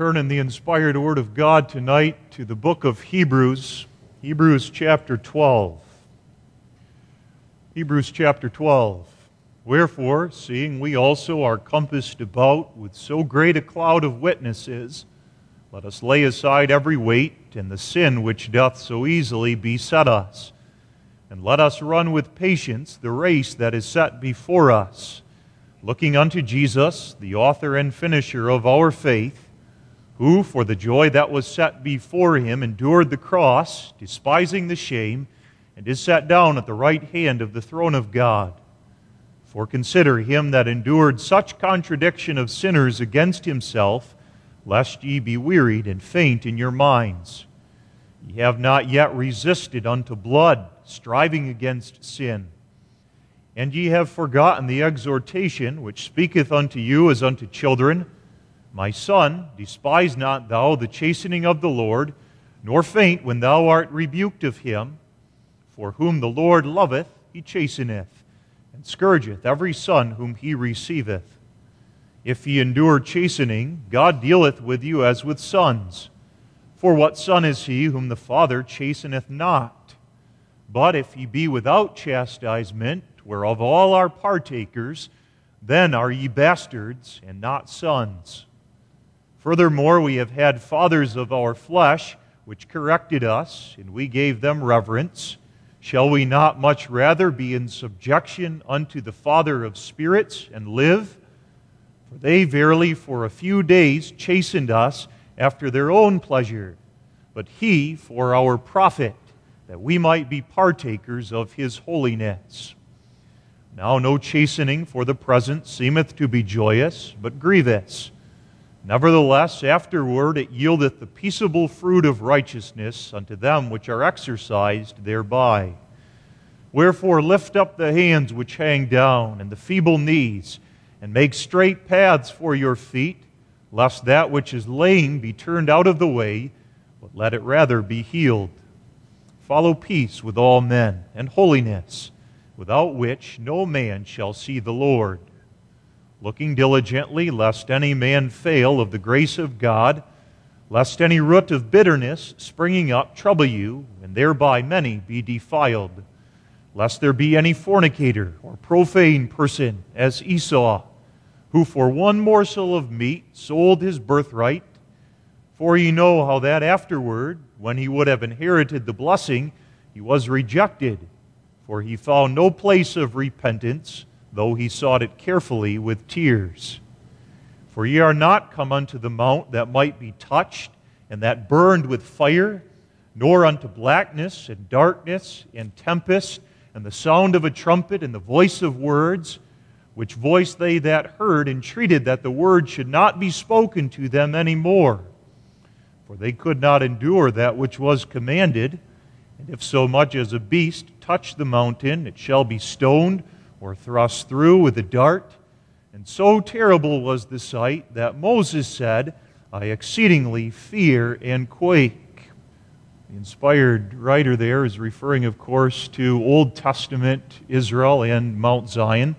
turn in the inspired Word of God tonight to the book of Hebrews, Hebrews chapter 12. Hebrews chapter 12. Wherefore, seeing we also are compassed about with so great a cloud of witnesses, let us lay aside every weight and the sin which doth so easily beset us, and let us run with patience the race that is set before us, looking unto Jesus, the author and finisher of our faith, who for the joy that was set before him endured the cross, despising the shame, and is set down at the right hand of the throne of God. For consider him that endured such contradiction of sinners against himself, lest ye be wearied and faint in your minds. Ye have not yet resisted unto blood, striving against sin. And ye have forgotten the exhortation which speaketh unto you as unto children, My son, despise not thou the chastening of the Lord, nor faint when thou art rebuked of him. For whom the Lord loveth, he chasteneth, and scourgeth every son whom he receiveth. If ye endure chastening, God dealeth with you as with sons. For what son is he whom the Father chasteneth not? But if ye be without chastisement, whereof all are partakers, then are ye bastards, and not sons. Furthermore, we have had fathers of our flesh, which corrected us, and we gave them reverence. Shall we not much rather be in subjection unto the Father of spirits, and live? For they verily for a few days chastened us after their own pleasure, but he for our profit, that we might be partakers of his holiness. Now no chastening for the present seemeth to be joyous, but grievous. Nevertheless, afterward it yieldeth the peaceable fruit of righteousness unto them which are exercised thereby. Wherefore lift up the hands which hang down, and the feeble knees, and make straight paths for your feet, lest that which is lame be turned out of the way, but let it rather be healed. Follow peace with all men, and holiness, without which no man shall see the Lord. Looking diligently, lest any man fail of the grace of God, lest any root of bitterness springing up trouble you, and thereby many be defiled. Lest there be any fornicator or profane person, as Esau, who for one morsel of meat sold his birthright. For ye know how that afterward, when he would have inherited the blessing, he was rejected, for he found no place of repentance, though he sought it carefully with tears. For ye are not come unto the mount that might be touched, and that burned with fire, nor unto blackness and darkness and tempest, and the sound of a trumpet and the voice of words, which voice they that heard entreated that the word should not be spoken to them any more. For they could not endure that which was commanded, and if so much as a beast touch the mountain, it shall be stoned, or thrust through with a dart. And so terrible was the sight that Moses said, I exceedingly fear and quake. The inspired writer there is referring, of course, to Old Testament Israel and Mount Zion.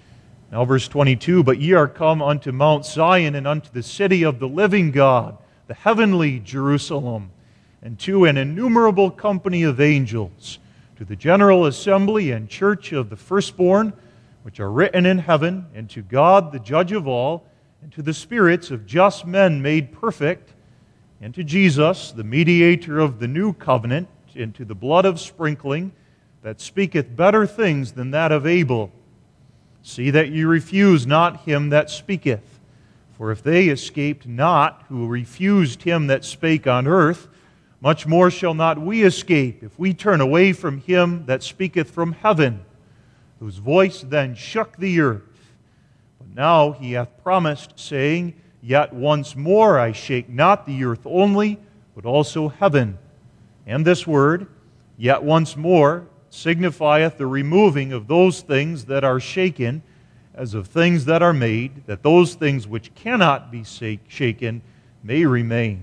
Now verse 22, But ye are come unto Mount Zion, and unto the city of the living God, the heavenly Jerusalem, and to an innumerable company of angels, to the general assembly and church of the firstborn, which are written in heaven, and to God the judge of all, and to the spirits of just men made perfect, and to Jesus, the mediator of the new covenant, and to the blood of sprinkling, that speaketh better things than that of Abel. See that ye refuse not him that speaketh. For if they escaped not who refused him that spake on earth, much more shall not we escape if we turn away from him that speaketh from heaven, whose voice then shook the earth. But now he hath promised, saying, Yet once more I shake not the earth only, but also heaven. And this word, yet once more, signifieth the removing of those things that are shaken, as of things that are made, that those things which cannot be shaken may remain.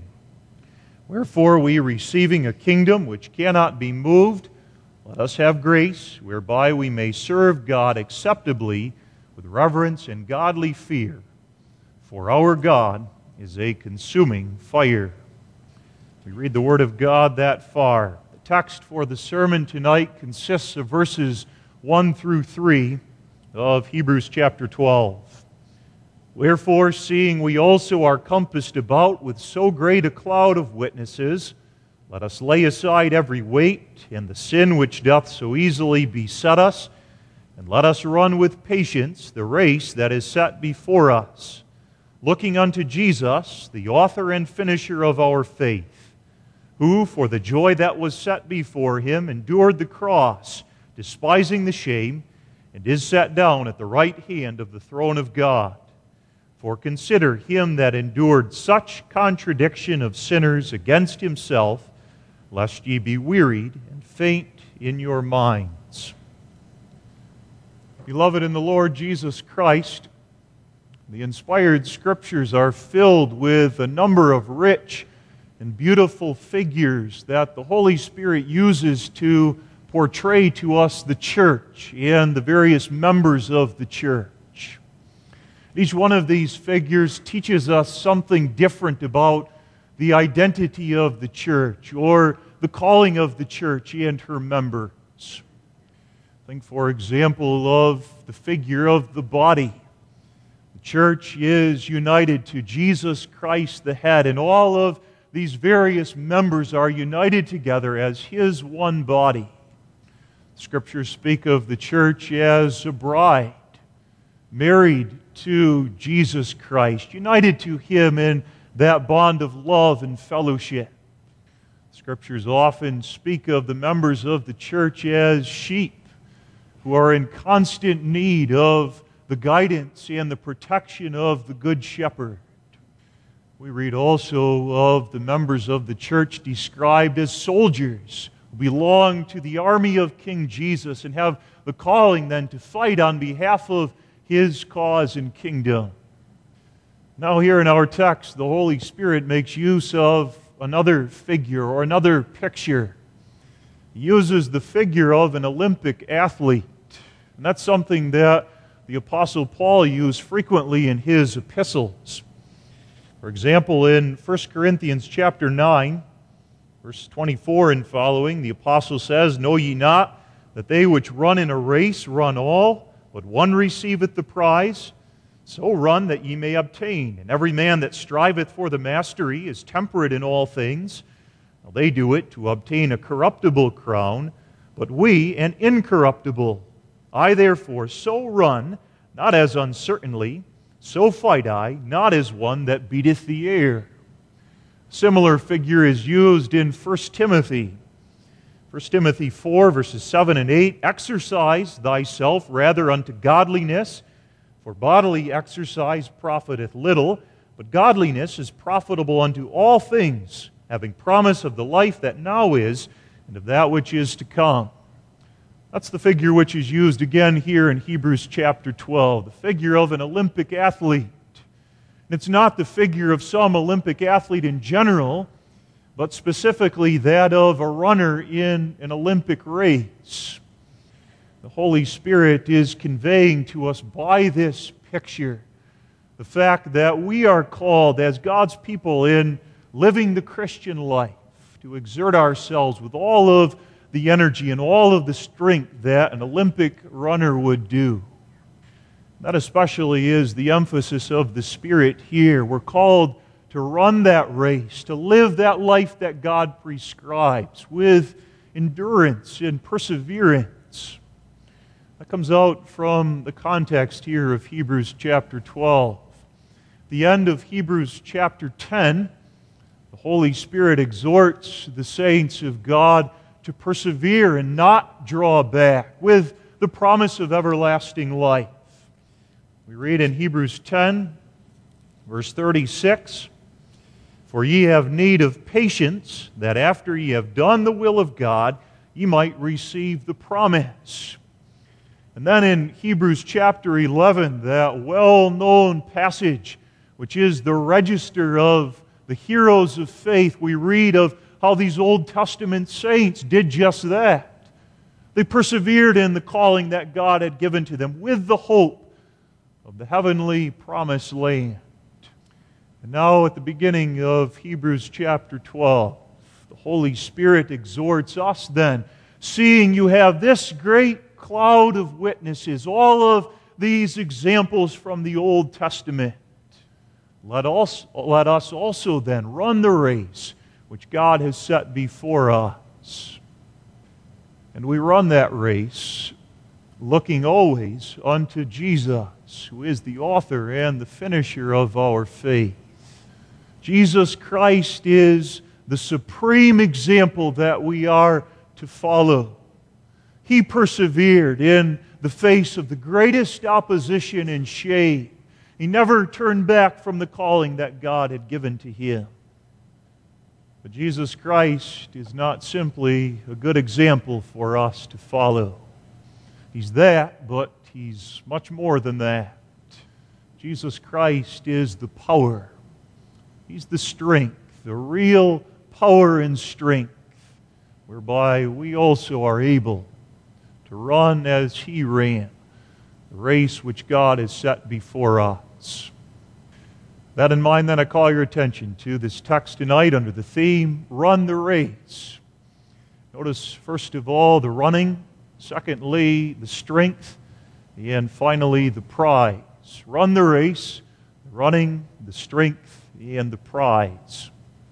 Wherefore we, receiving a kingdom which cannot be moved, let us have grace, whereby we may serve God acceptably with reverence and godly fear. For our God is a consuming fire. We read the Word of God that far. The text for the sermon tonight consists of verses 1 through 3 of Hebrews chapter 12. Wherefore, seeing we also are compassed about with so great a cloud of witnesses, let us lay aside every weight and the sin which doth so easily beset us, and let us run with patience the race that is set before us, looking unto Jesus, the author and finisher of our faith, who, for the joy that was set before him, endured the cross, despising the shame, and is set down at the right hand of the throne of God. For consider him that endured such contradiction of sinners against himself, lest ye be wearied and faint in your minds. Beloved in the Lord Jesus Christ, the inspired Scriptures are filled with a number of rich and beautiful figures that the Holy Spirit uses to portray to us the church and the various members of the church. Each one of these figures teaches us something different about the identity of the church or the calling of the church and her members. Think, for example, of the figure of the body. The church is united to Jesus Christ the head, and all of these various members are united together as His one body. Scriptures speak of the church as a bride, married to Jesus Christ, united to Him in that bond of love and fellowship. Scriptures often speak of the members of the church as sheep who are in constant need of the guidance and the protection of the Good Shepherd. We read also of the members of the church described as soldiers who belong to the army of King Jesus and have the calling then to fight on behalf of His cause and kingdom. Now here in our text, the Holy Spirit makes use of another figure or another picture. He uses the figure of an Olympic athlete. And that's something that the Apostle Paul used frequently in his epistles. For example, in 1 Corinthians chapter 9, verse 24 and following, the Apostle says, Know ye not that they which run in a race run all, but one receiveth the prize? So run that ye may obtain. And every man that striveth for the mastery is temperate in all things. Now they do it to obtain a corruptible crown, but we an incorruptible. I therefore so run, not as uncertainly, so fight I, not as one that beateth the air. Similar figure is used in 1 Timothy. 1 Timothy 4, verses 7 and 8, Exercise thyself rather unto godliness, for bodily exercise profiteth little, but godliness is profitable unto all things, having promise of the life that now is, and of that which is to come. That's the figure which is used again here in Hebrews chapter 12, the figure of an Olympic athlete. And it's not the figure of some Olympic athlete in general, but specifically that of a runner in an Olympic race. The Holy Spirit is conveying to us by this picture the fact that we are called as God's people in living the Christian life to exert ourselves with all of the energy and all of the strength that an Olympic runner would do. That especially is the emphasis of the Spirit here. We're called to run that race, to live that life that God prescribes with endurance and perseverance. That comes out from the context here of Hebrews chapter 12. The end of Hebrews chapter 10, the Holy Spirit exhorts the saints of God to persevere and not draw back with the promise of everlasting life. We read in Hebrews 10, verse 36, For ye have need of patience, that after ye have done the will of God, ye might receive the promise. And then in Hebrews chapter 11, that well-known passage, which is the register of the heroes of faith, we read of how these Old Testament saints did just that. They persevered in the calling that God had given to them with the hope of the heavenly promised land. And now at the beginning of Hebrews chapter 12, the Holy Spirit exhorts us then, seeing you have this great cloud of witnesses, all of these examples from the Old Testament, let us also then run the race which God has set before us. And we run that race looking always unto Jesus, who is the author and the finisher of our faith. Jesus Christ is the supreme example that we are to follow. He persevered in the face of the greatest opposition and shame. He never turned back from the calling that God had given to him. But Jesus Christ is not simply a good example for us to follow. He's that, but He's much more than that. Jesus Christ is the power. He's the strength, the real power and strength, whereby we also are able to run as He ran, the race which God has set before us. That in mind, then, I call your attention to this text tonight under the theme, Run the Race. Notice, first of all, the running, secondly, the strength, and finally, the prize. Run the race, the running, the strength, and the prize.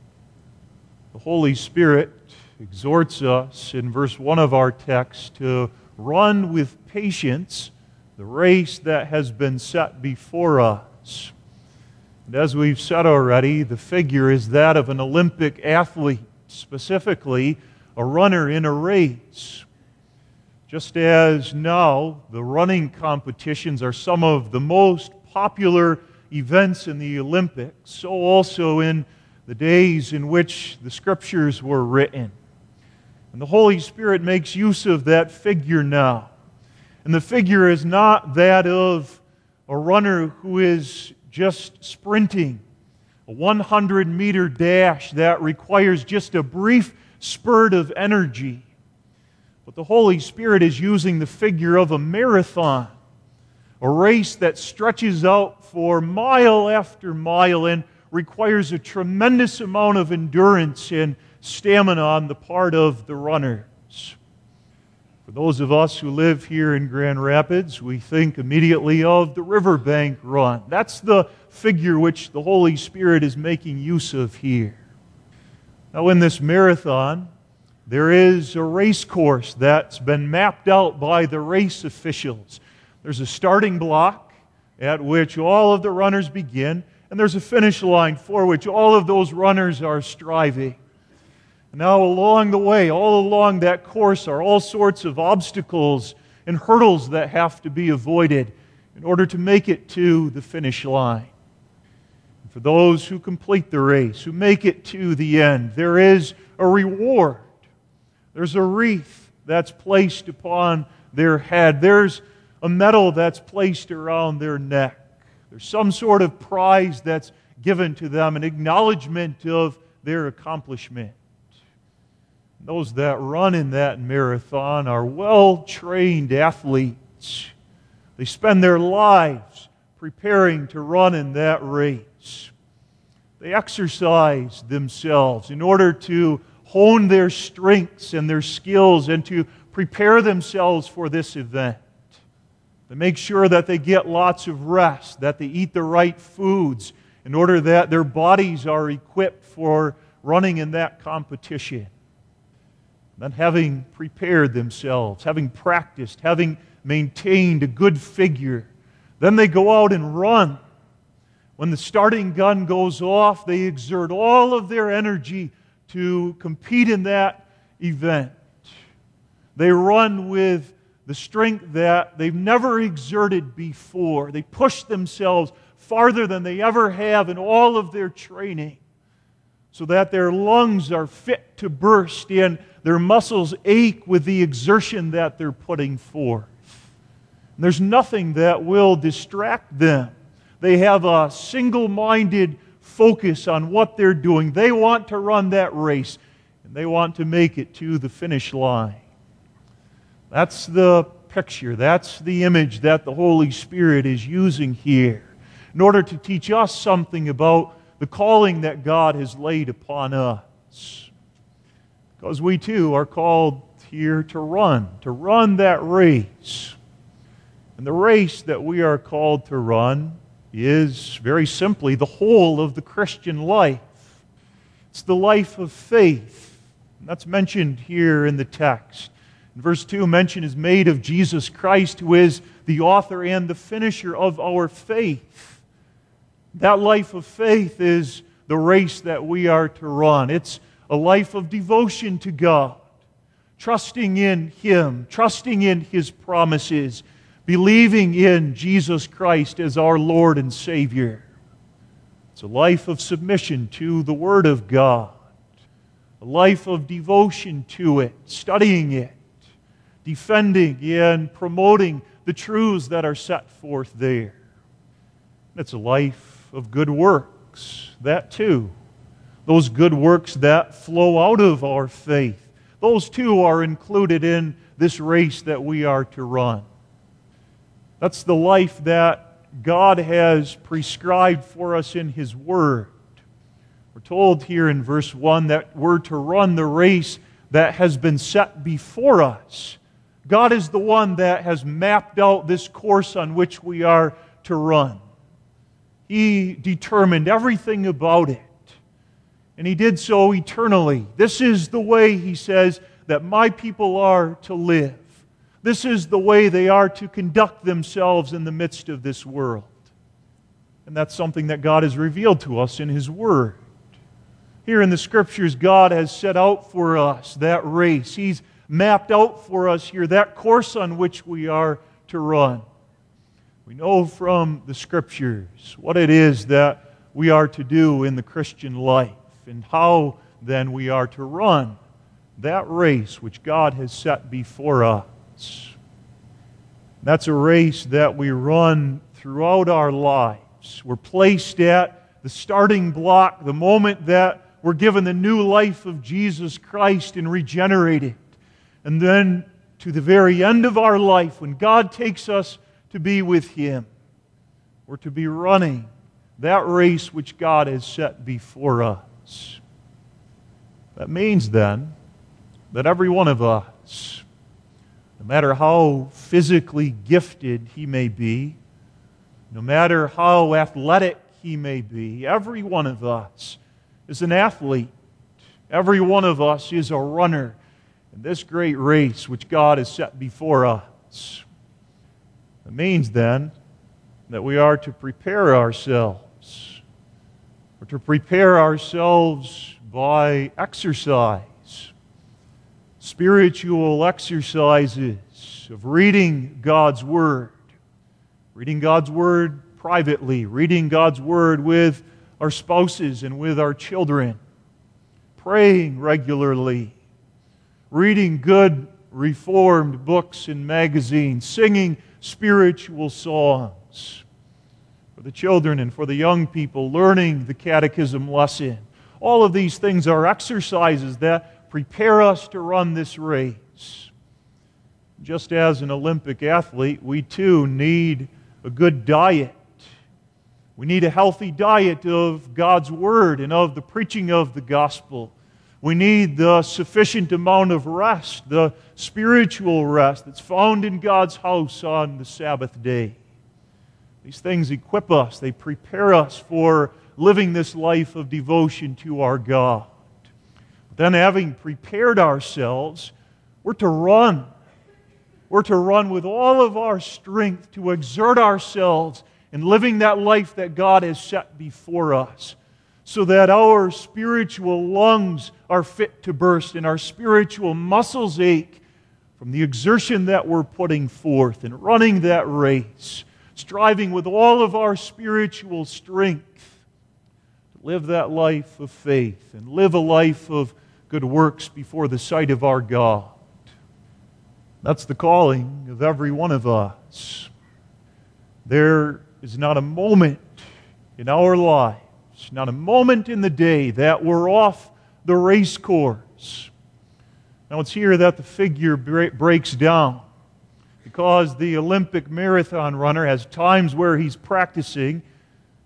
The Holy Spirit exhorts us in verse 1 of our text to run with patience the race that has been set before us. And as we've said already, the figure is that of an Olympic athlete, specifically a runner in a race. Just as now the running competitions are some of the most popular events in the Olympics, so also in the days in which the Scriptures were written. And the Holy Spirit makes use of that figure now. And the figure is not that of a runner who is just sprinting, a 100-meter dash that requires just a brief spurt of energy. But the Holy Spirit is using the figure of a marathon, a race that stretches out for mile after mile and requires a tremendous amount of endurance and stamina on the part of the runners. For those of us who live here in Grand Rapids, we think immediately of the Riverbank Run. That's the figure which the Holy Spirit is making use of here. Now, in this marathon, there is a race course that's been mapped out by the race officials. There's a starting block at which all of the runners begin, and there's a finish line for which all of those runners are striving. Now, along the way, all along that course are all sorts of obstacles and hurdles that have to be avoided in order to make it to the finish line. And for those who complete the race, who make it to the end, there is a reward. There's a wreath that's placed upon their head. There's a medal that's placed around their neck. There's some sort of prize that's given to them, an acknowledgement of their accomplishment. Those that run in that marathon are well-trained athletes. They spend their lives preparing to run in that race. They exercise themselves in order to hone their strengths and their skills and to prepare themselves for this event. They make sure that they get lots of rest, that they eat the right foods in order that their bodies are equipped for running in that competition. Then, having prepared themselves, having practiced, having maintained a good figure, then they go out and run. When the starting gun goes off, they exert all of their energy to compete in that event. They run with the strength that they've never exerted before. They push themselves farther than they ever have in all of their training, so that their lungs are fit to burst and their muscles ache with the exertion that they're putting forth. And there's nothing that will distract them. They have a single-minded focus on what they're doing. They want to run that race, and they want to make it to the finish line. That's the picture, that's the image that the Holy Spirit is using here in order to teach us something about the calling that God has laid upon us. Because we too are called here to run that race. And the race that we are called to run is, very simply, the whole of the Christian life. It's the life of faith. And that's mentioned here in the text. In verse 2, mention is made of Jesus Christ, who is the author and the finisher of our faith. That life of faith is the race that we are to run. It's a life of devotion to God, trusting in Him, trusting in His promises, believing in Jesus Christ as our Lord and Savior. It's a life of submission to the Word of God, a life of devotion to it, studying it, defending and promoting the truths that are set forth there. It's a life of good works, that too. Those good works that flow out of our faith, those too are included in this race that we are to run. That's the life that God has prescribed for us in His Word. We're told here in verse 1 that we're to run the race that has been set before us. God is the one that has mapped out this course on which we are to run. He determined everything about it, and He did so eternally. This is the way, He says, that my people are to live. This is the way they are to conduct themselves in the midst of this world. And that's something that God has revealed to us in His Word. Here in the Scriptures, God has set out for us that race. He's mapped out for us here that course on which we are to run. We know from the Scriptures what it is that we are to do in the Christian life and how then we are to run that race which God has set before us. That's a race that we run throughout our lives. We're placed at the starting block, the moment that we're given the new life of Jesus Christ and regenerated. And then to the very end of our life, when God takes us to be with Him, we're to be running that race which God has set before us. That means then that every one of us, no matter how physically gifted he may be, no matter how athletic he may be, every one of us is an athlete. Every one of us is a runner in this great race which God has set before us. It means then that we are to prepare ourselves. We're to prepare ourselves by exercise. Spiritual exercises of reading God's Word privately, reading God's Word with our spouses and with our children, praying regularly, reading good Reformed books and magazines, singing spiritual songs for the children and for the young people, learning the catechism lesson. All of these things are exercises that prepare us to run this race. Just as an Olympic athlete, we too need a good diet. We need a healthy diet of God's Word and of the preaching of the gospel. We need the sufficient amount of rest, the spiritual rest that's found in God's house on the Sabbath day. These things equip us, they prepare us for living this life of devotion to our God. Then, having prepared ourselves, we're to run. We're to run with all of our strength to exert ourselves in living that life that God has set before us, so that our spiritual lungs are fit to burst and our spiritual muscles ache from the exertion that we're putting forth and running that race, striving with all of our spiritual strength to live that life of faith and live a life of good works before the sight of our God. That's the calling of every one of us. There is not a moment in our lives, not a moment in the day that we're off the race course. Now it's here that the figure breaks down, because the Olympic marathon runner has times where he's practicing.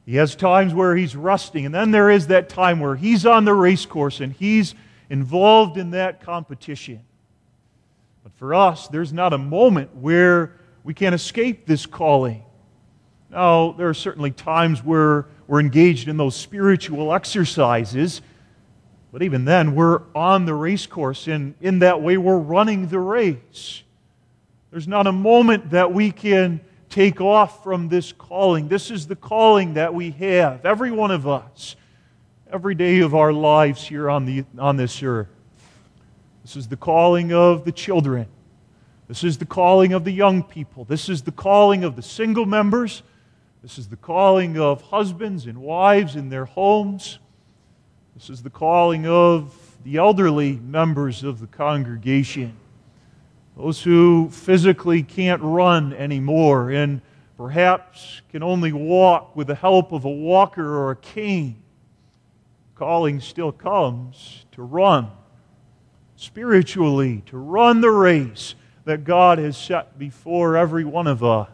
He has times where he's resting, and then there is that time where he's on the race course and he's involved in that competition. But for us, there's not a moment where we can't escape this calling. Now, there are certainly times where we're engaged in those spiritual exercises, but even then, we're on the race course, and in that way, we're running the race. There's not a moment that we can take off from this calling. This is the calling that we have, every one of us, every day of our lives here on this earth. This is the calling of the children. This is the calling of the young people. This is the calling of the single members. This is the calling of husbands and wives in their homes. This is the calling of the elderly members of the congregation. Those who physically can't run anymore and perhaps can only walk with the help of a walker or a cane. Calling still comes to run spiritually, to run the race that God has set before every one of us.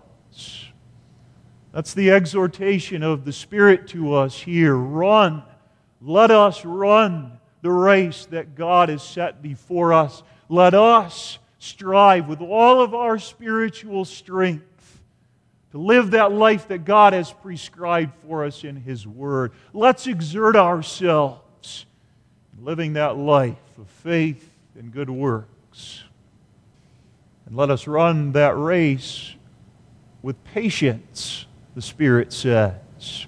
That's the exhortation of the Spirit to us here. Run. Let us run the race that God has set before us. Let us strive with all of our spiritual strength to live that life that God has prescribed for us in His Word. Let's exert ourselves in living that life of faith and good works. And let us run that race with patience, the Spirit says.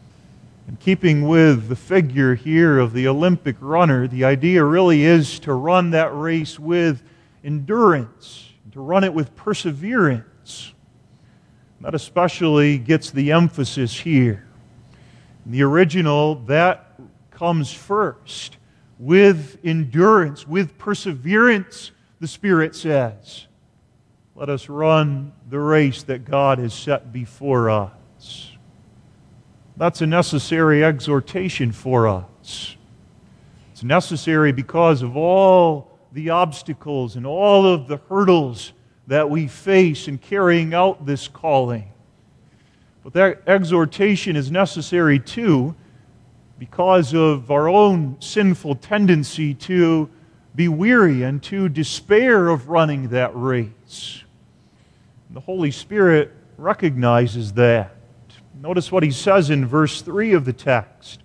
In keeping with the figure here of the Olympic runner, the idea really is to run that race with endurance, to run it with perseverance. That especially gets the emphasis here. In the original, that comes first. With endurance, with perseverance, the Spirit says, let us run the race that God has set before us. That's a necessary exhortation for us. It's necessary because of all the obstacles and all of the hurdles that we face in carrying out this calling. But that exhortation is necessary too because of our own sinful tendency to be weary and to despair of running that race. The Holy Spirit recognizes that. Notice what he says in verse 3 of the text.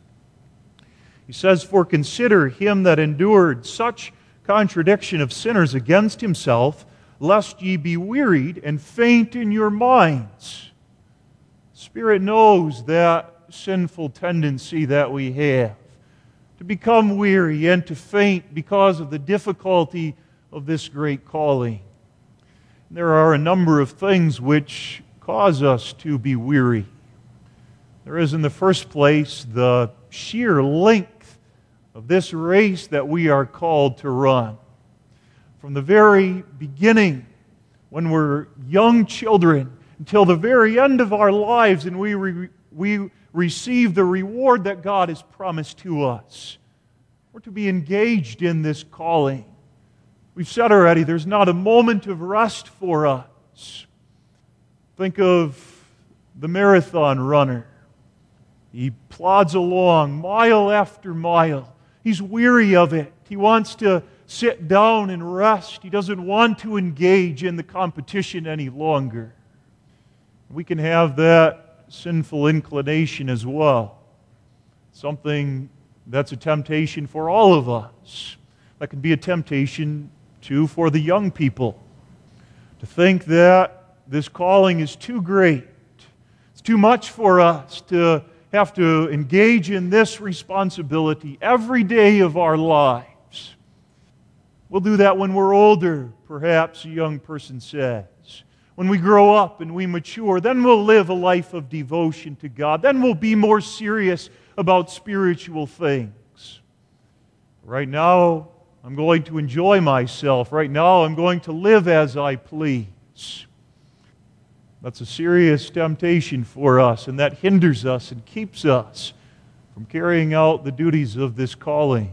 He says, "For consider him that endured such contradiction of sinners against himself, lest ye be wearied and faint in your minds." The Spirit knows that sinful tendency that we have to become weary and to faint because of the difficulty of this great calling. There are a number of things which cause us to be weary. There is, in the first place, the sheer length of this race that we are called to run. From the very beginning, when we're young children, until the very end of our lives, and we receive the reward that God has promised to us. We're to be engaged in this calling. We've said already, there's not a moment of rest for us. Think of the marathon runner. He plods along mile after mile. He's weary of it. He wants to sit down and rest. He doesn't want to engage in the competition any longer. We can have that sinful inclination as well. Something that's a temptation for all of us. That can be a temptation, too, for the young people. To think that this calling is too great. It's too much for us to have to engage in this responsibility every day of our lives. We'll do that when we're older, perhaps a young person says. When we grow up and we mature, then we'll live a life of devotion to God. Then we'll be more serious about spiritual things. Right now, I'm going to enjoy myself. Right now, I'm going to live as I please. That's a serious temptation for us, and that hinders us and keeps us from carrying out the duties of this calling.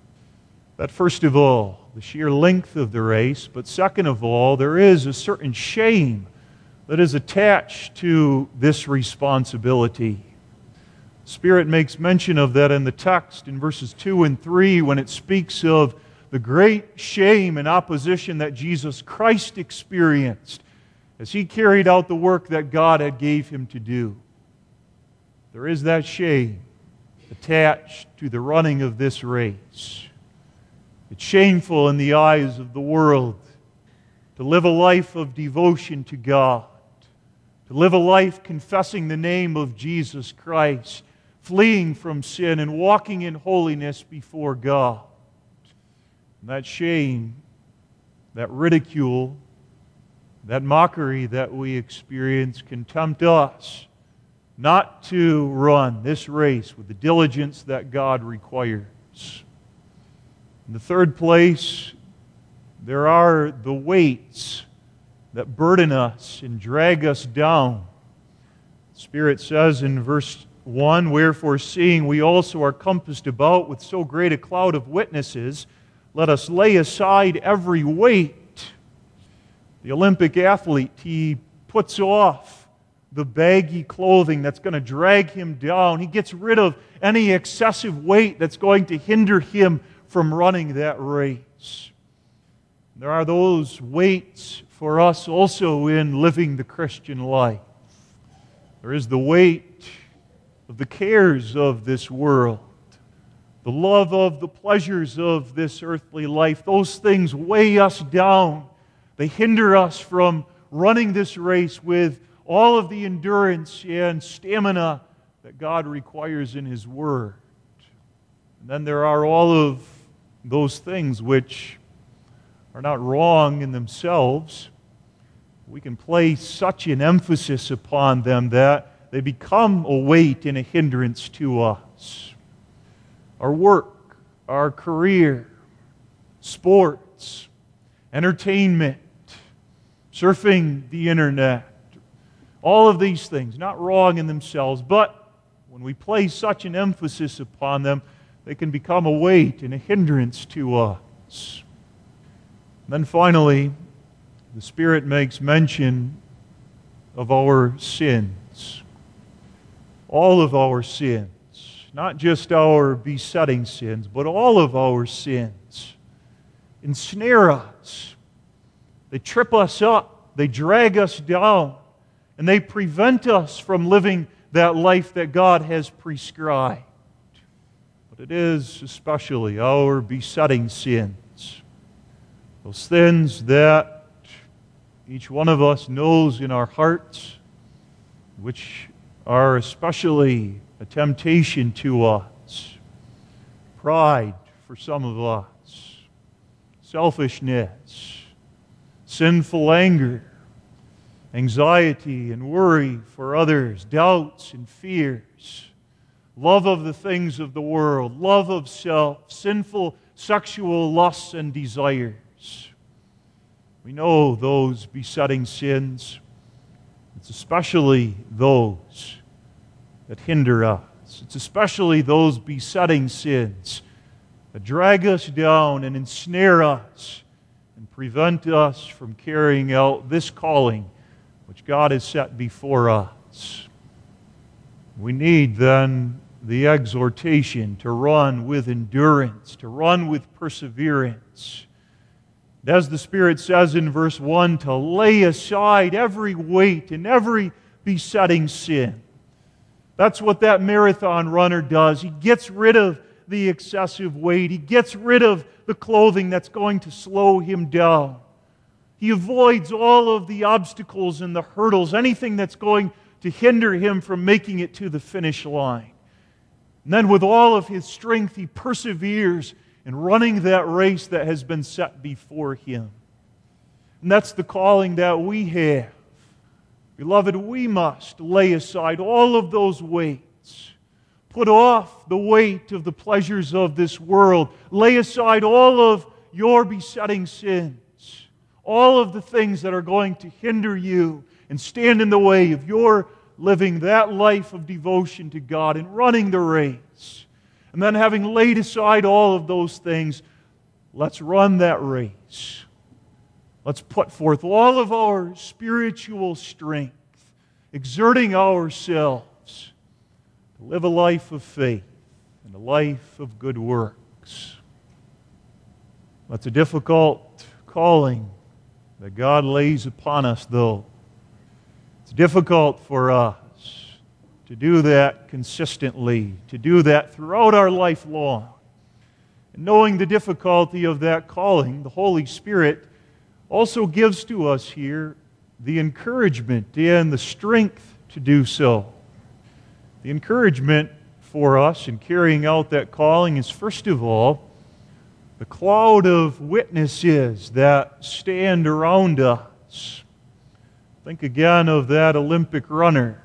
That, first of all, the sheer length of the race, but second of all, there is a certain shame that is attached to this responsibility. Spirit makes mention of that in the text in verses 2 and 3 when it speaks of the great shame and opposition that Jesus Christ experienced as He carried out the work that God had gave Him to do. There is that shame attached to the running of this race. It's shameful in the eyes of the world to live a life of devotion to God, to live a life confessing the name of Jesus Christ, fleeing from sin and walking in holiness before God. And that shame, that ridicule, that mockery that we experience can tempt us not to run this race with the diligence that God requires. In the third place, there are the weights that burden us and drag us down. The Spirit says in verse 1, "Wherefore, seeing we also are compassed about with so great a cloud of witnesses, let us lay aside every weight." The Olympic athlete, he puts off the baggy clothing that's going to drag him down. He gets rid of any excessive weight that's going to hinder him from running that race. There are those weights for us also in living the Christian life. There is the weight of the cares of this world, the love of the pleasures of this earthly life. Those things weigh us down. They hinder us from running this race with all of the endurance and stamina that God requires in His Word. And then there are all of those things which are not wrong in themselves. We can place such an emphasis upon them that they become a weight and a hindrance to us. Our work, our career, sports, entertainment, surfing the internet, all of these things, not wrong in themselves, but when we place such an emphasis upon them, they can become a weight and a hindrance to us. And then finally, the Spirit makes mention of our sins. All of our sins, not just our besetting sins, but all of our sins ensnare us. They trip us up, they drag us down, and they prevent us from living that life that God has prescribed. But it is especially our besetting sins, those sins that each one of us knows in our hearts, which are especially a temptation to us. Pride for some of us, selfishness, sinful anger, anxiety and worry for others, doubts and fears, love of the things of the world, love of self, sinful sexual lusts and desires. We know those besetting sins. It's especially those that hinder us. It's especially those besetting sins that drag us down and ensnare us and prevent us from carrying out this calling which God has set before us. We need then the exhortation to run with endurance, to run with perseverance. And as the Spirit says in verse 1, to lay aside every weight and every besetting sin. That's what that marathon runner does. He gets rid of the excessive weight. He gets rid of the clothing that's going to slow him down. He avoids all of the obstacles and the hurdles, anything that's going to hinder him from making it to the finish line. And then with all of his strength, he perseveres in running that race that has been set before him. And that's the calling that we have. Beloved, we must lay aside all of those weights. Put off the weight of the pleasures of this world. Lay aside all of your besetting sins. All of the things that are going to hinder you and stand in the way of your living that life of devotion to God and running the race. And then having laid aside all of those things, let's run that race. Let's put forth all of our spiritual strength, exerting ourselves to live a life of faith and a life of good works. That's a difficult calling that God lays upon us, though. It's difficult for us to do that consistently, to do that throughout our life long. And knowing the difficulty of that calling, the Holy Spirit also gives to us here the encouragement and the strength to do so. The encouragement for us in carrying out that calling is, first of all, the cloud of witnesses that stand around us. Think again of that Olympic runner.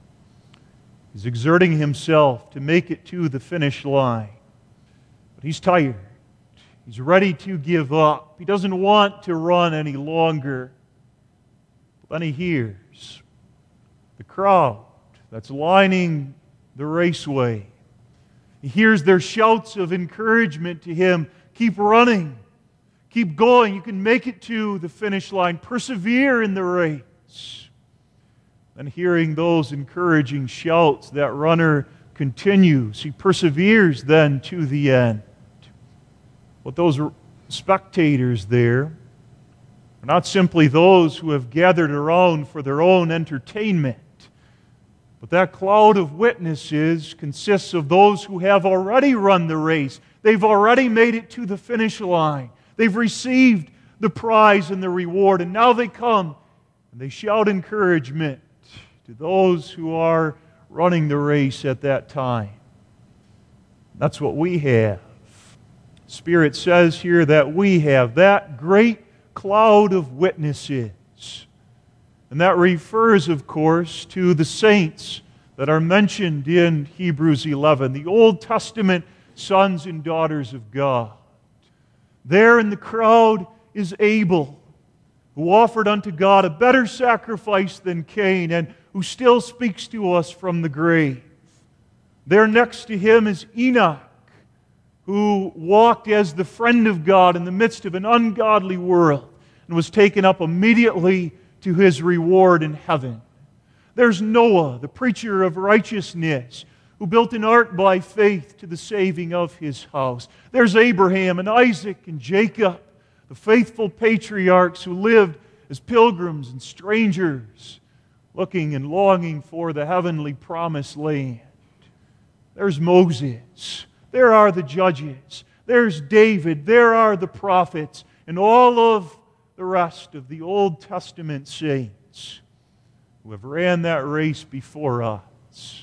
He's exerting himself to make it to the finish line. But he's tired. He's ready to give up. He doesn't want to run any longer. But then he hears the crowd that's lining the raceway. He hears their shouts of encouragement to him. Keep running. Keep going. You can make it to the finish line. Persevere in the race. And hearing those encouraging shouts, that runner continues. He perseveres then to the end. But those spectators there are not simply those who have gathered around for their own entertainment. But that cloud of witnesses consists of those who have already run the race. They've already made it to the finish line. They've received the prize and the reward. And now they come and they shout encouragement to those who are running the race at that time. That's what we have. Spirit says here that we have that great cloud of witnesses. And that refers, of course, to the saints that are mentioned in Hebrews 11, the Old Testament sons and daughters of God. There in the crowd is Abel, who offered unto God a better sacrifice than Cain, and who still speaks to us from the grave. There next to him is Enoch, who walked as the friend of God in the midst of an ungodly world, and was taken up immediately to his reward in heaven. There's Noah, the preacher of righteousness, who built an ark by faith to the saving of his house. There's Abraham and Isaac and Jacob, the faithful patriarchs who lived as pilgrims and strangers, looking and longing for the heavenly promised land. There's Moses. There are the judges. There's David. There are the prophets. And all of the rest of the Old Testament saints who have ran that race before us.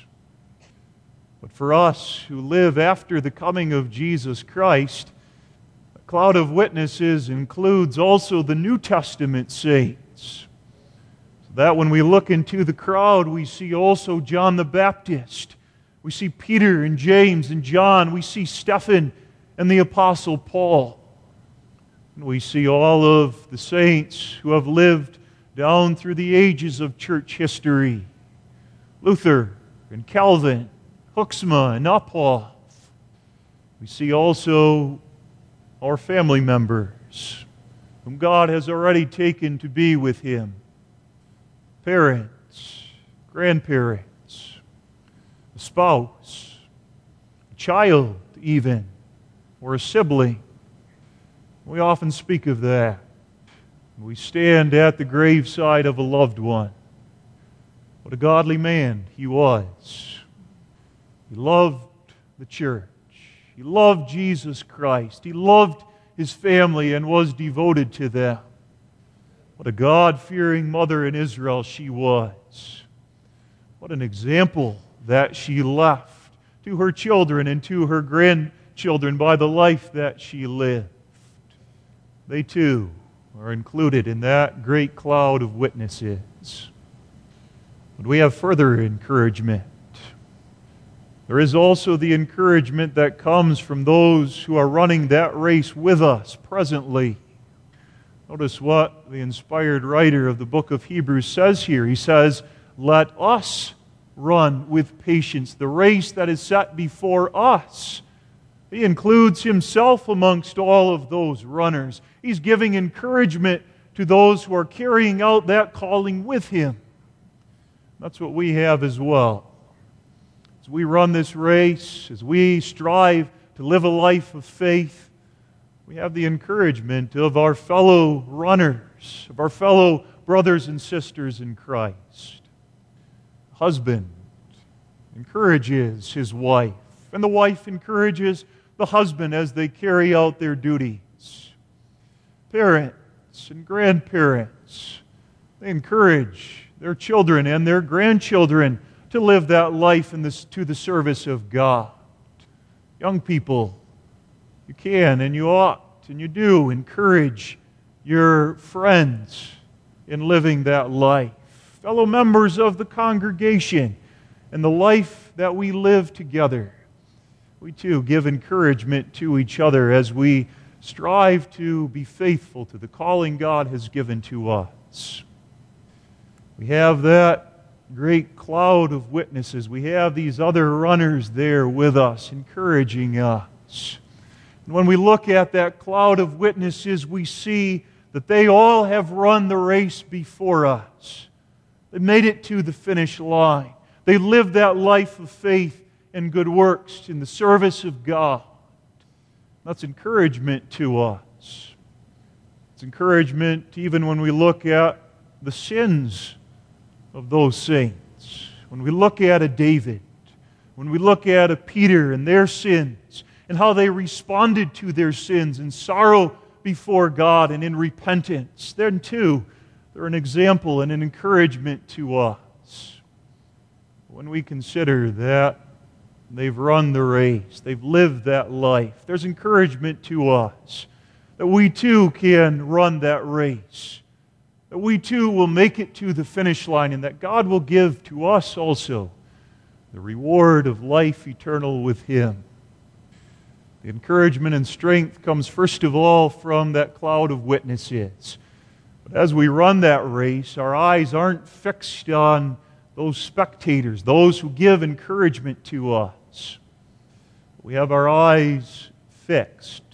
But for us who live after the coming of Jesus Christ, the cloud of witnesses includes also the New Testament saints. So that when we look into the crowd, we see also John the Baptist. We see Peter and James and John. We see Stephen and the Apostle Paul. And we see all of the saints who have lived down through the ages of church history. Luther and Calvin, Huxma and Uphoff. We see also our family members whom God has already taken to be with Him. Parents, grandparents, a spouse, a child even, or a sibling. We often speak of that. We stand at the graveside of a loved one. What a godly man he was. He loved the church. He loved Jesus Christ. He loved his family and was devoted to them. What a God-fearing mother in Israel she was. What an example that she left to her children and to her grandchildren by the life that she lived. They too are included in that great cloud of witnesses. But we have further encouragement. There is also the encouragement that comes from those who are running that race with us presently. Notice what the inspired writer of the book of Hebrews says here. He says, "Let us run with patience the race that is set before us." He includes himself amongst all of those runners. He's giving encouragement to those who are carrying out that calling with him. That's what we have as well. As we run this race, as we strive to live a life of faith, we have the encouragement of our fellow runners, of our fellow brothers and sisters in Christ. The husband encourages his wife, and the wife encourages the husband as they carry out their duties. Parents and grandparents, they encourage their children and their grandchildren to live that life to the service of God. Young people, you can and you ought and you do encourage your friends in living that life. Fellow members of the congregation and the life that we live together, we too give encouragement to each other as we strive to be faithful to the calling God has given to us. We have that great cloud of witnesses. We have these other runners there with us, encouraging us. And when we look at that cloud of witnesses, we see that they all have run the race before us. They made it to the finish line. They lived that life of faith and good works in the service of God. That's encouragement to us. It's encouragement even when we look at the sins of those saints. When we look at a David, when we look at a Peter and their sins, and how they responded to their sins in sorrow before God and in repentance, then too, they're an example and an encouragement to us. When we consider that they've run the race, they've lived that life, there's encouragement to us that we too can run that race, that we too will make it to the finish line, and that God will give to us also the reward of life eternal with Him. The encouragement and strength comes first of all from that cloud of witnesses. But as we run that race, our eyes aren't fixed on those spectators, those who give encouragement to us. We have our eyes fixed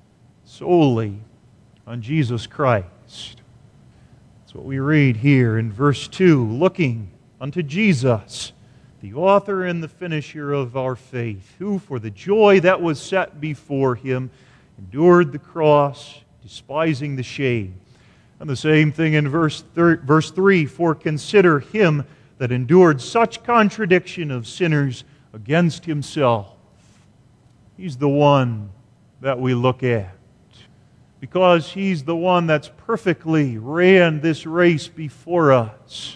solely on Jesus Christ. That's what we read here in verse 2, looking unto Jesus, the author and the finisher of our faith, who for the joy that was set before Him endured the cross, despising the shame. And the same thing in verse 3, for consider Him that endured such contradiction of sinners against Himself. He's the one that we look at, because He's the one that's perfectly ran this race before us.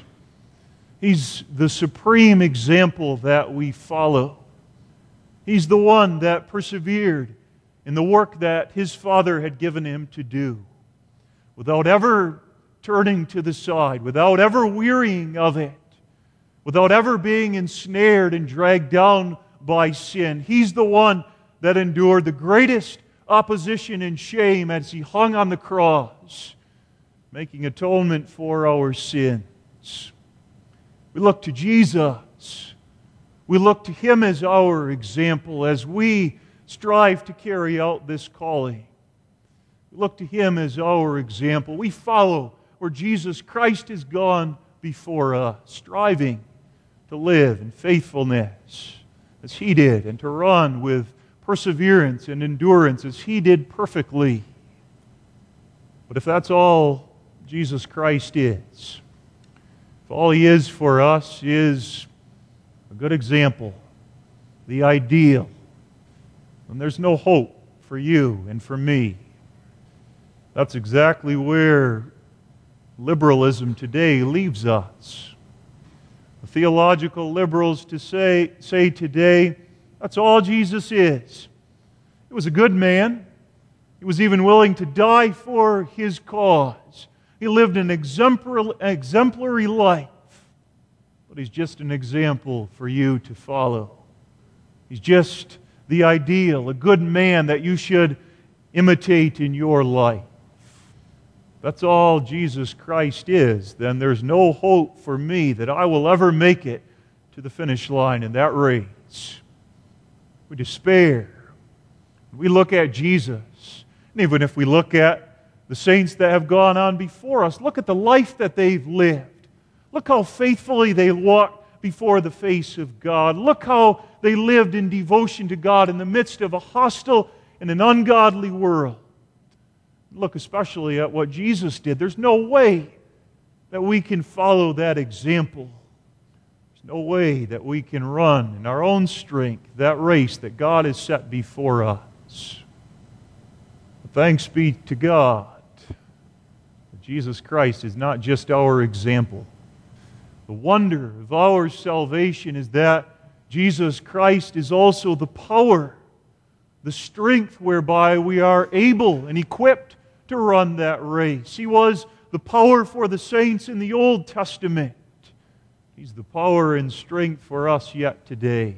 He's the supreme example that we follow. He's the one that persevered in the work that His Father had given Him to do, without ever turning to the side, without ever wearying of it, without ever being ensnared and dragged down by sin. He's the one that endured the greatest opposition and shame as He hung on the cross, making atonement for our sins. We look to Jesus. We look to Him as our example as we strive to carry out this calling. We look to Him as our example. We follow where Jesus Christ has gone before us, striving to live in faithfulness as He did, and to run with perseverance and endurance as He did perfectly. But if that's all Jesus Christ is, if all He is for us is a good example, the ideal, then there's no hope for you and for me. That's exactly where liberalism today leaves us. The theological liberals say today, that's all Jesus is. He was a good man. He was even willing to die for His cause. He lived an exemplary life. But He's just an example for you to follow. He's just the ideal, a good man that you should imitate in your life. That's all Jesus Christ is. Then there's no hope for me that I will ever make it to the finish line in that race. We despair. We look at Jesus. And even if we look at the saints that have gone on before us, look at the life that they've lived. Look how faithfully they walked before the face of God. Look how they lived in devotion to God in the midst of a hostile and an ungodly world. Look especially at what Jesus did. There's no way that we can follow that example. There's no way that we can run in our own strength that race that God has set before us. But thanks be to God that Jesus Christ is not just our example. The wonder of our salvation is that Jesus Christ is also the power, the strength whereby we are able and equipped to run that race. He was the power for the saints in the Old Testament. He's the power and strength for us yet today.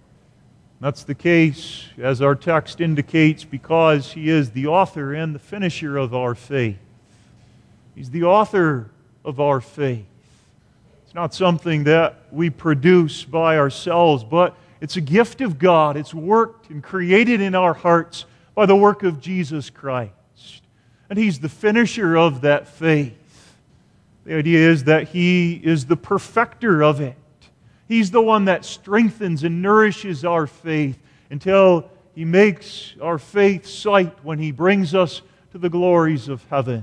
That's the case, as our text indicates, because He is the author and the finisher of our faith. He's the author of our faith. It's not something that we produce by ourselves, but it's a gift of God. It's worked and created in our hearts by the work of Jesus Christ. And He's the finisher of that faith. The idea is that He is the perfecter of it. He's the one that strengthens and nourishes our faith until He makes our faith sight when He brings us to the glories of heaven.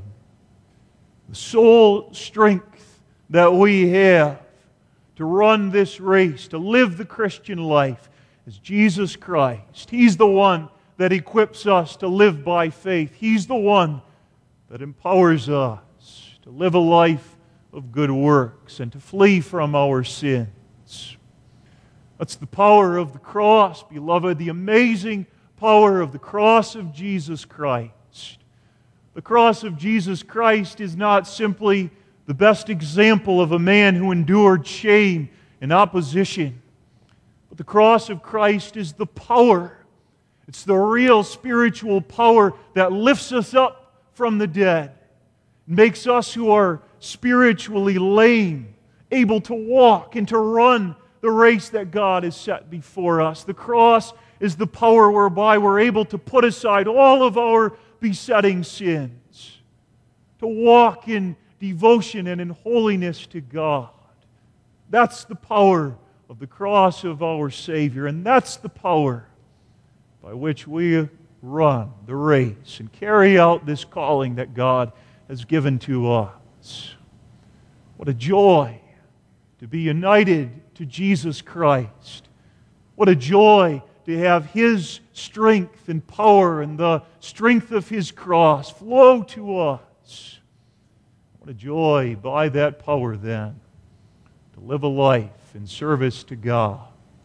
The sole strength that we have to run this race, to live the Christian life, is Jesus Christ. He's the one that equips us to live by faith. He's the one that empowers us to live a life of good works and to flee from our sins. That's the power of the cross, beloved, the amazing power of the cross of Jesus Christ. The cross of Jesus Christ is not simply the best example of a man who endured shame and opposition, but the cross of Christ is the power. It's the real spiritual power that lifts us up from the dead, makes us who are spiritually lame able to walk and to run the race that God has set before us. The cross is the power whereby we're able to put aside all of our besetting sins, to walk in devotion and in holiness to God. That's the power of the cross of our Savior, and that's the power by which we run the race and carry out this calling that God has given to us. What a joy to be united to Jesus Christ. What a joy to have His strength and power and the strength of His cross flow to us. What a joy by that power then to live a life in service to God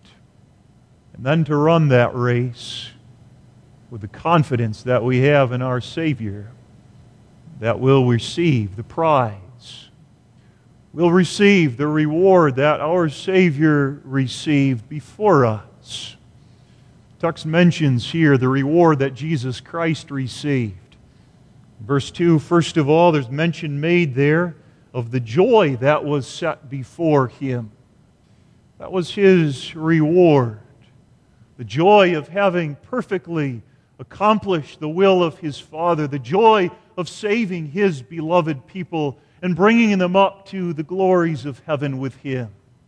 and then to run that race with the confidence that we have in our Savior, that we'll receive the prize. We'll receive the reward that our Savior received before us. The text mentions here the reward that Jesus Christ received. Verse 2, first of all, there's mention made there of the joy that was set before Him. That was His reward. The joy of having perfectly accomplished the will of His Father, the joy of saving His beloved people and bringing them up to the glories of heaven with Him.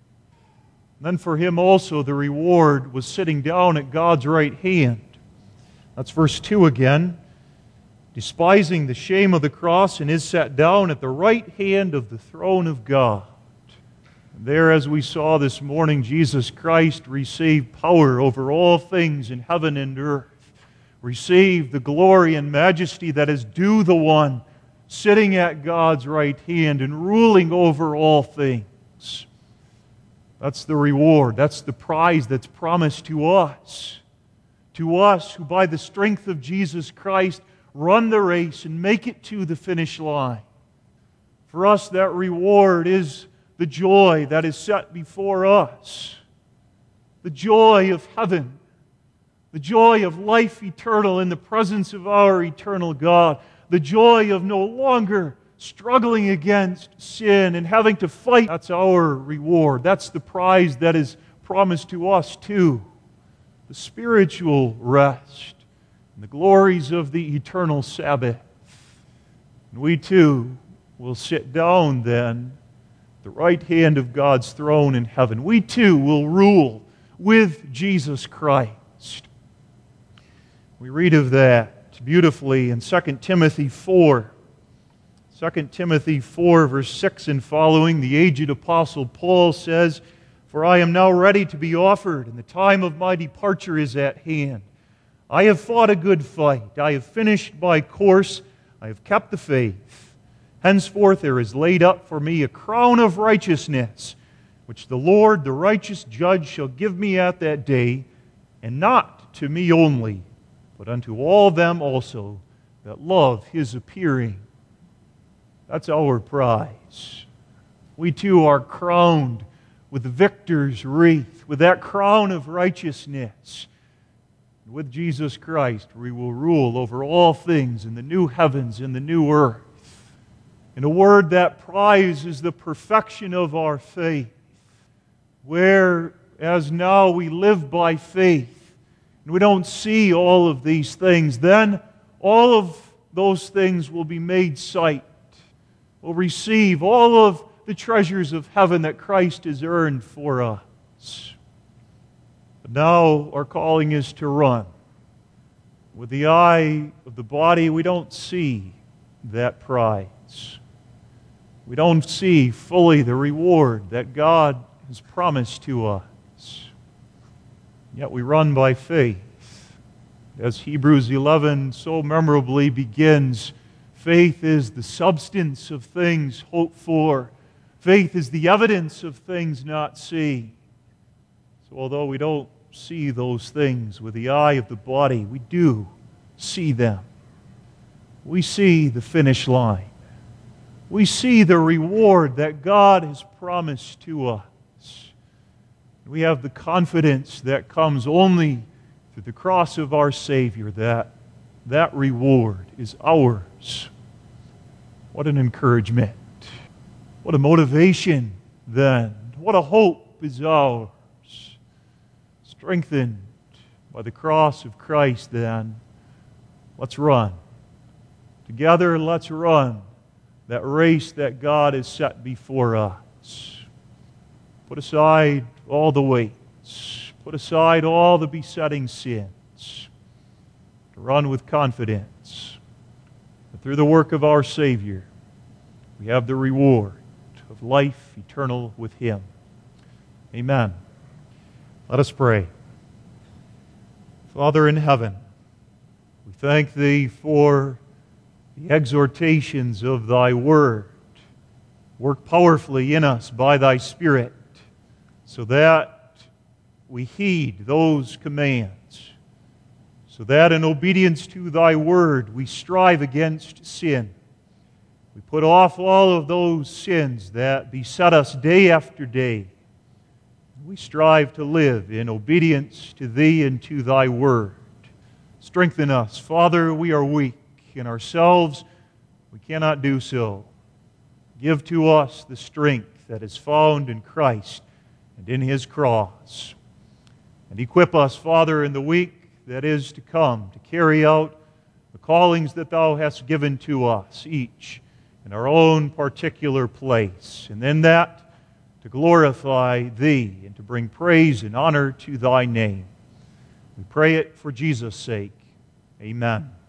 And then for Him also the reward was sitting down at God's right hand. That's verse 2 again. Despising the shame of the cross, and is sat down at the right hand of the throne of God. And there, as we saw this morning, Jesus Christ received power over all things in heaven and earth. Received the glory and majesty that is due the one sitting at God's right hand and ruling over all things. That's the reward. That's the prize that's promised to us. To us who by the strength of Jesus Christ run the race and make it to the finish line. For us, that reward is the joy that is set before us. The joy of heaven. The joy of life eternal in the presence of our eternal God. The joy of no longer struggling against sin and having to fight. That's our reward. That's the prize that is promised to us too. The spiritual rest and the glories of the eternal Sabbath. And we too will sit down then at the right hand of God's throne in heaven. We too will rule with Jesus Christ. We read of that beautifully in 2 Timothy 4. 2 Timothy 4, verse 6 and following, the aged apostle Paul says, "For I am now ready to be offered, and the time of my departure is at hand. I have fought a good fight. I have finished my course. I have kept the faith. Henceforth there is laid up for me a crown of righteousness, which the Lord, the righteous judge, shall give me at that day, and not to me only, but unto all them also that love His appearing." That's our prize. We too are crowned with the victor's wreath, with that crown of righteousness. With Jesus Christ, we will rule over all things in the new heavens and the new earth. In a word, that prize is the perfection of our faith, where as now we live by faith, and we don't see all of these things, then all of those things will be made sight. We'll receive all of the treasures of heaven that Christ has earned for us. But now our calling is to run. With the eye of the body, we don't see that prize. We don't see fully the reward that God has promised to us. Yet we run by faith. As Hebrews 11 so memorably begins, faith is the substance of things hoped for. Faith is the evidence of things not seen. So although we don't see those things with the eye of the body, we do see them. We see the finish line. We see the reward that God has promised to us. We have the confidence that comes only through the cross of our Savior that that reward is ours. What an encouragement. What a motivation then. What a hope is ours. Strengthened by the cross of Christ then, let's run. Together, let's run that race that God has set before us. Put aside all the weights. Put aside all the besetting sins. To run with confidence that through the work of our Savior, we have the reward of life eternal with Him. Amen. Let us pray. Father in heaven, we thank Thee for the exhortations of Thy Word. Work powerfully in us by Thy Spirit so that we heed those commands, so that in obedience to Thy Word we strive against sin. We put off all of those sins that beset us day after day. We strive to live in obedience to Thee and to Thy Word. Strengthen us. Father, we are weak in ourselves. We cannot do so. Give to us the strength that is found in Christ and in His cross. And equip us, Father, in the week that is to come to carry out the callings that Thou hast given to us, each in our own particular place. And in that, to glorify Thee and to bring praise and honor to Thy name. We pray it for Jesus' sake. Amen.